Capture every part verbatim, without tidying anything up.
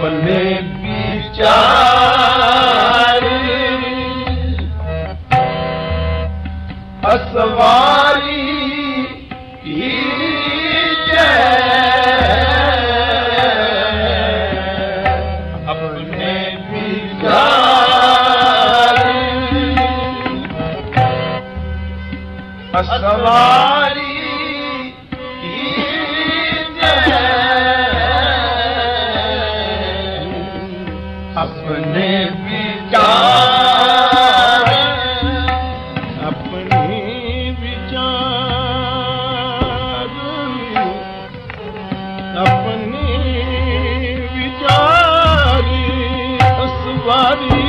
अपने विचार असवारी की अपने विचार असवारी अपने विचार अपने विचार अपने विचार असवारी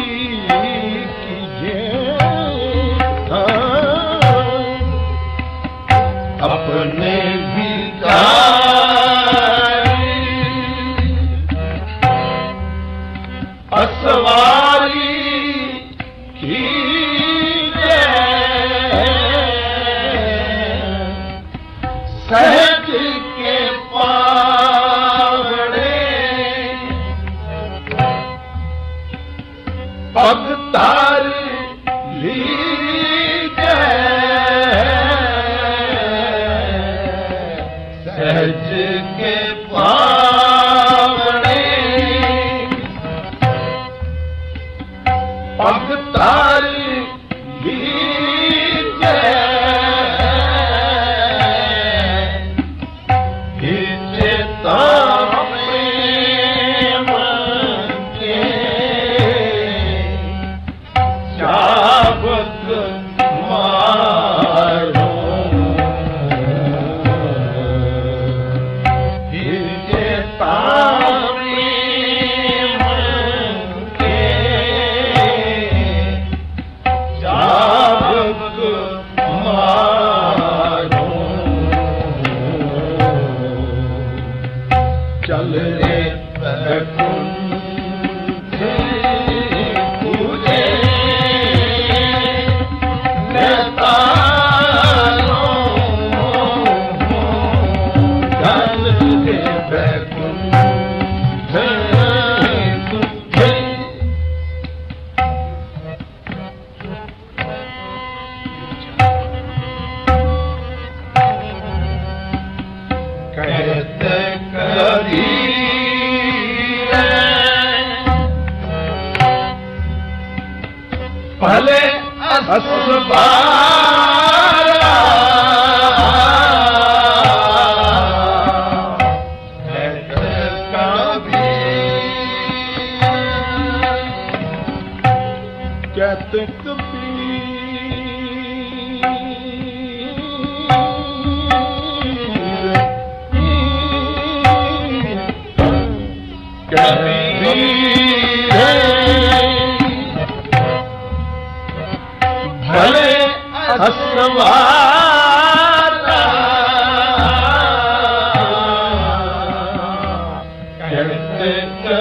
कीजिए अपने विचार असवारी कीजिए सहज के पावड़े पग तार लीजिए सहज के पावड़े पग तार लीजिए हिचता प्रेम के चाबक मारो हिचता प्रेम के चाबक मारो चल रे बैकुंठ तुझे नेतारो चल रे बैकुंठ तुझे कहते कबीर भले असबारा कहते कबीर कहते कबीर भले असवारा कहते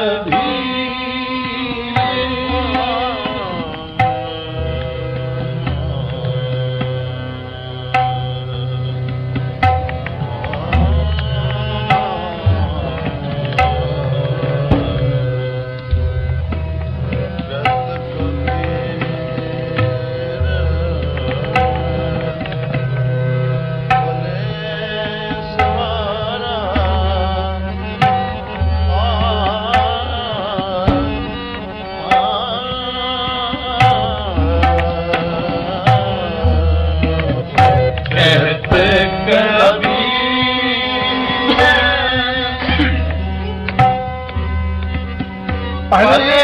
भले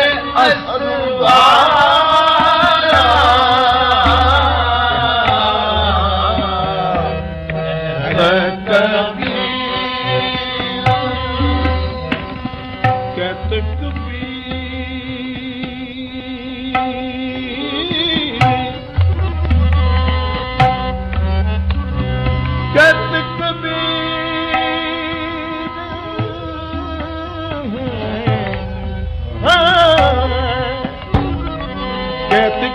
असवारा कहते कहते कहते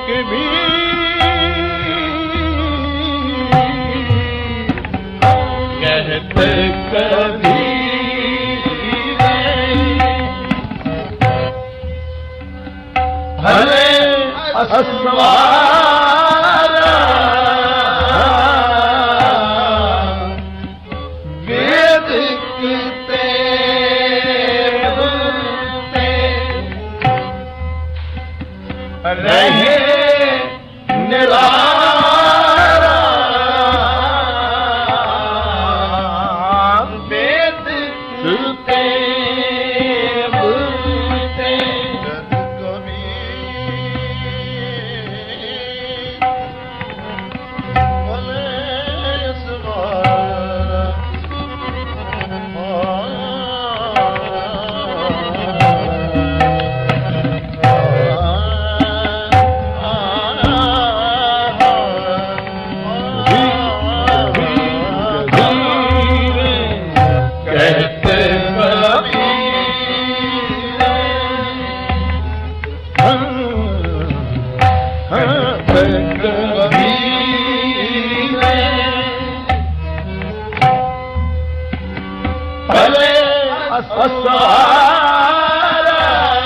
कबीर कहते कबीर असवारा वेद कीते बुलते रहे निरारा वेद कीते बुलते असवारा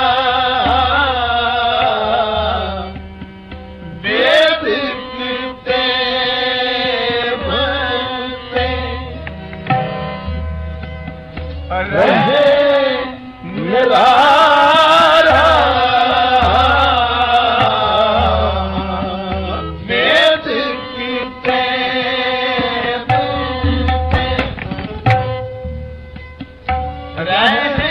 वेद कीते बुलते रहे निरारा वेद कीते बुलते रहे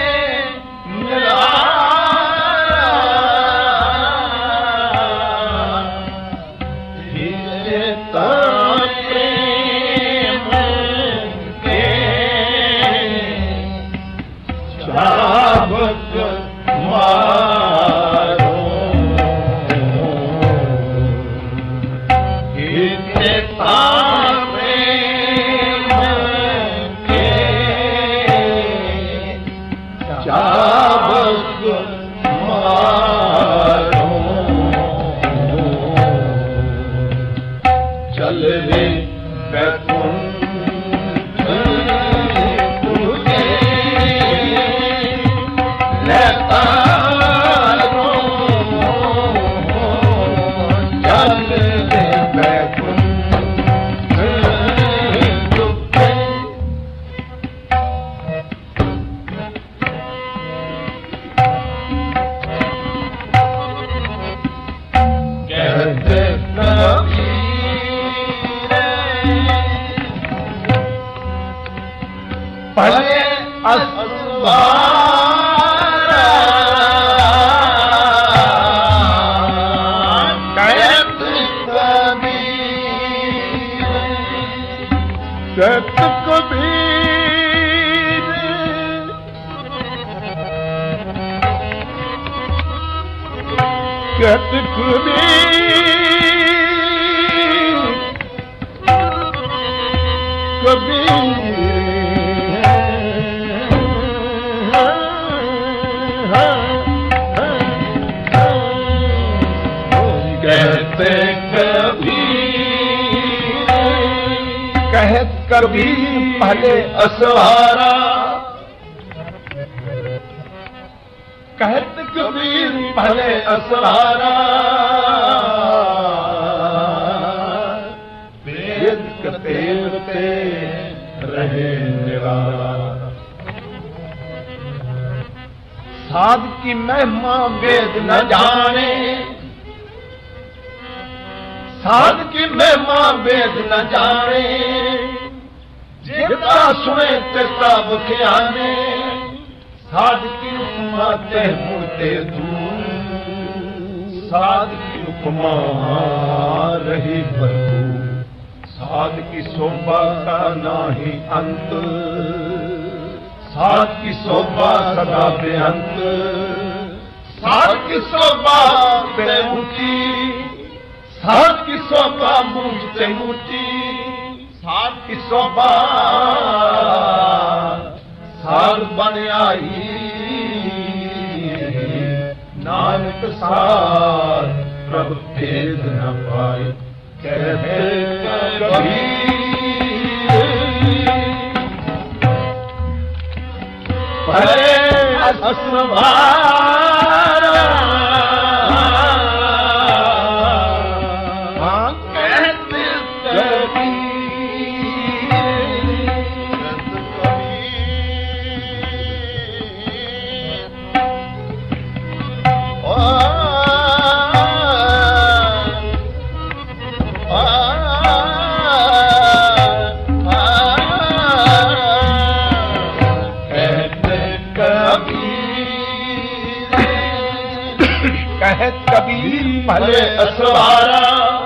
चल रे बैकुंठ तुझे लेता चल रे बैकुंठ तुझे कहते कभी भले असवारा कहत कबीर कहत कबीर कहत कबीर कबीर कहते कबीर कहत कबीर भले असवारा कहत कबीर भले असवारा वेद कतेरते रहे निरारा साध की महिमा वेद न जाने साध की महिमा वेद न जाने जितना सुने तेता बख्याने साध की उपमा ते मुझते दूर साध की उपमा रही भरपूर साध की शोभा का नाही अंत साध की शोभा सदा बेअंत साध की शोभा बेमुची साध की शोभा मुझ से मुची साध की शोभा साध बन आई नानक साध प्रभु भेद न पाए कहते कबीर भले असवारा कहत कबीर भले असवारा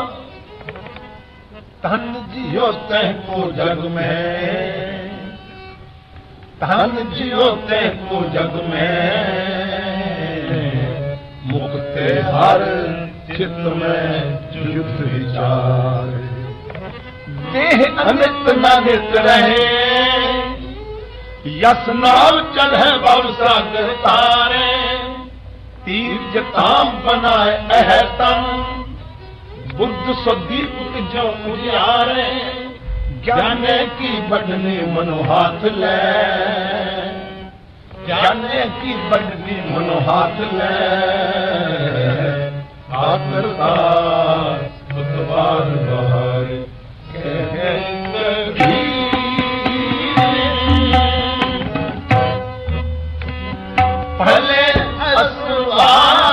धन जियो तैको जग में, धन जियो तैको जग में, मुक्ते हर चित्त में युद्ध विचार। देह अनित न नित रहे, यस नाव चढ़े बल सागर तारे, तीर्थ ताम बनाए अहतम, बुद्ध सुदीप जो उजियारे, ज्ञाने की बढ़नी मनो हाथ ले, ज्ञाने की बढ़नी मनो हाथ ले, आकरदार बुधवार बाहर भले असवारा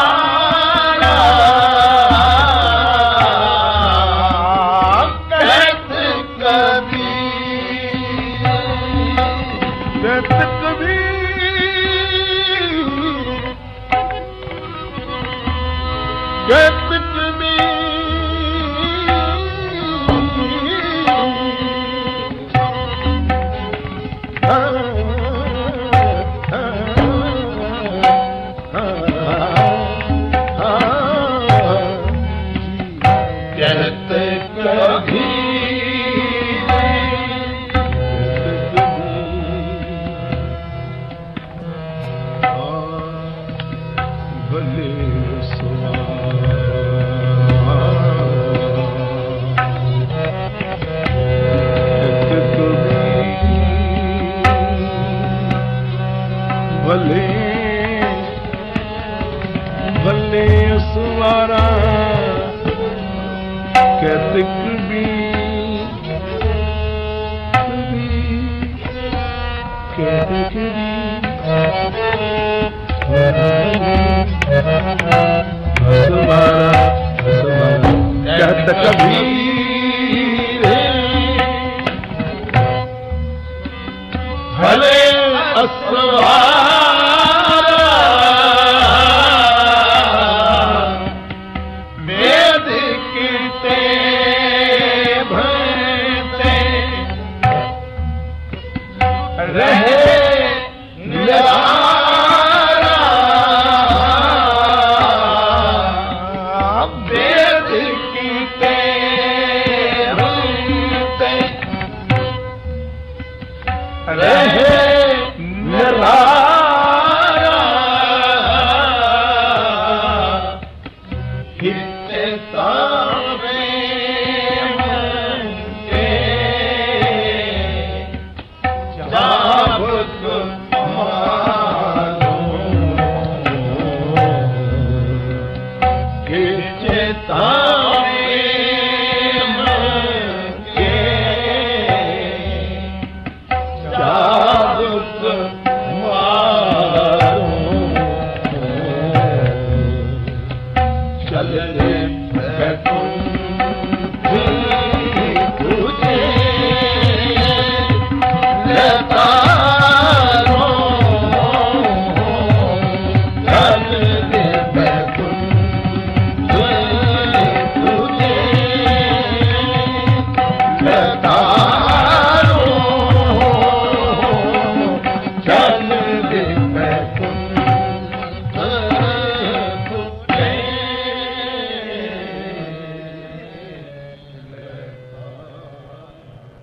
कहत कबीर, कहत कबीर, कहत भले भले सुवारा कहत कबीर, कहत कहत कबीर, भले असवारा वेद कीते भरते रहे निरारा, वेद कीते भरते रहे